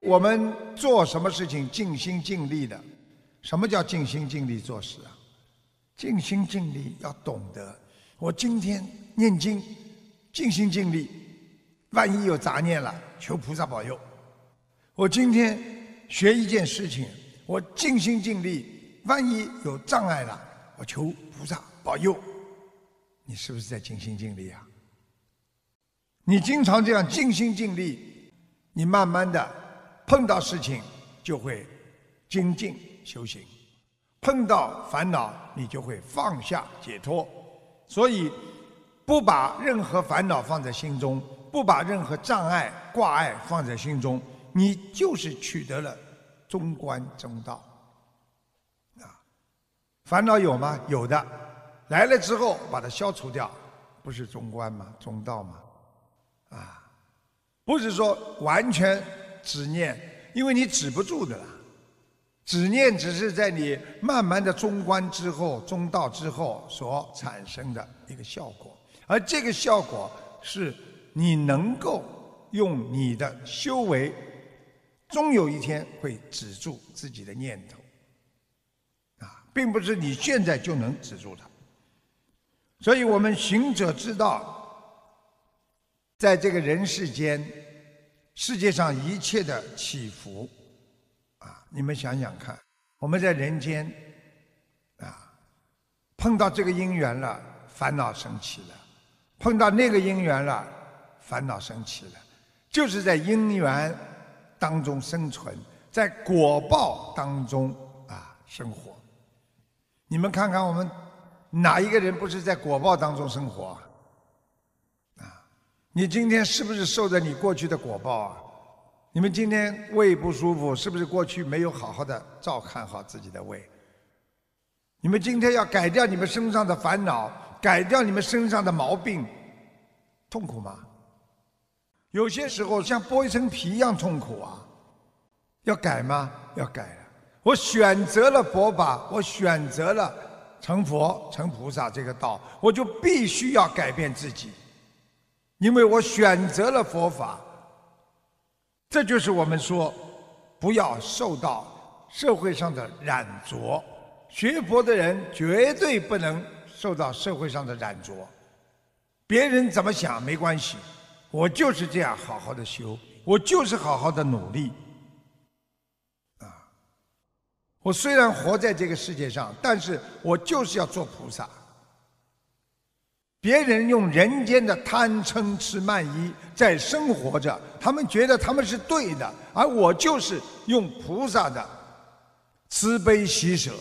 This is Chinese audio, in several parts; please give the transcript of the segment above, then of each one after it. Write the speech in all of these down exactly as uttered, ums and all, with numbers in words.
我们做什么事情尽心尽力的。什么叫尽心尽力做事啊？尽心尽力要懂得，我今天念经尽心尽力，万一有杂念了，求菩萨保佑。我今天学一件事情，我尽心尽力，万一有障碍了，我求菩萨保佑。你是不是在尽心尽力啊？你经常这样尽心尽力，你慢慢的碰到事情就会精进修行，碰到烦恼你就会放下解脱。所以不把任何烦恼放在心中，不把任何障碍挂碍放在心中，你就是取得了中观中道。啊，烦恼有吗？有的，来了之后把它消除掉，不是中观吗？中道吗？啊，不是说完全止念，因为你止不住的啦。止念只是在你慢慢的中观之后、中道之后所产生的一个效果，而这个效果是你能够用你的修为，终有一天会止住自己的念头，啊，并不是你现在就能止住它。所以我们行者知道，在这个人世间，世界上一切的起伏，啊，你们想想看，我们在人间，啊，碰到这个因缘了，烦恼升起了；碰到那个因缘了，烦恼升起了。就是在因缘当中生存，在果报当中啊生活。你们看看我们哪一个人不是在果报当中生活啊？啊，你今天是不是受着你过去的果报啊？你们今天胃不舒服，是不是过去没有好好的照看好自己的胃？你们今天要改掉你们身上的烦恼，改掉你们身上的毛病，痛苦吗？有些时候像剥一层皮一样痛苦啊，要改吗？要改了。我选择了佛法，我选择了成佛成菩萨这个道，我就必须要改变自己，因为我选择了佛法。这就是我们说不要受到社会上的染着，学佛的人绝对不能受到社会上的染着。别人怎么想没关系，我就是这样好好的修，我就是好好的努力啊！我虽然活在这个世界上，但是我就是要做菩萨。别人用人间的贪嗔痴慢疑在生活着，他们觉得他们是对的，而我就是用菩萨的慈悲喜舍，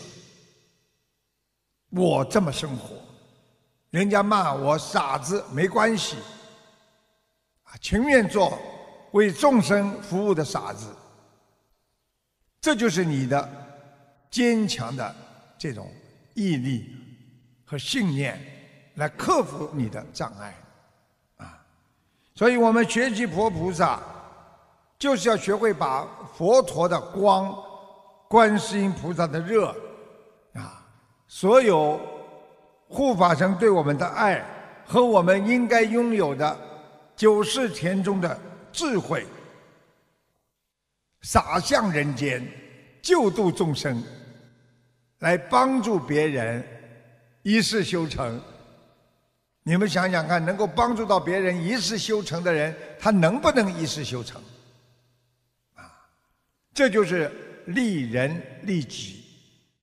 我这么生活。人家骂我傻子没关系，啊，情愿做为众生服务的傻子。这就是你的坚强的这种毅力和信念，来克服你的障碍，啊！所以我们学习佛菩萨，就是要学会把佛陀的光、观世音菩萨的热，啊，所有护法神对我们的爱和我们应该拥有的九世田中的智慧，洒向人间，救度众生，来帮助别人一世修成。你们想想看，能够帮助到别人一世修成的人，他能不能一世修成？啊，这就是利人利己。